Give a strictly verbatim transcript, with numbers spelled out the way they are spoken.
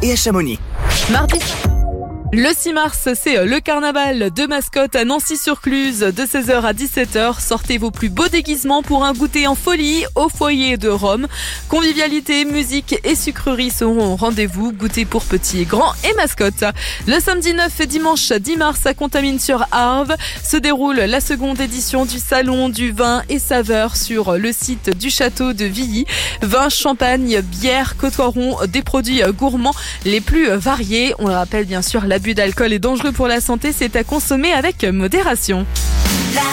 et à Chamonix. Mardi. Le six mars, c'est le carnaval de Mascotte à Nancy-sur-Cluse de seize heures à dix-sept heures. Sortez vos plus beaux déguisements pour un goûter en folie au foyer de Rome. Convivialité, musique et sucreries seront au rendez-vous. Goûter pour petits et grands et Mascotte. Le samedi neuf et dimanche dix mars à Contamine-sur-Arve se déroule la seconde édition du Salon du vin et saveurs sur le site du château de Villy. Vin, champagne, bière côtoieront des produits gourmands les plus variés. On le rappelle bien sûr, la L'abus d'alcool est dangereux pour la santé, c'est à consommer avec modération. La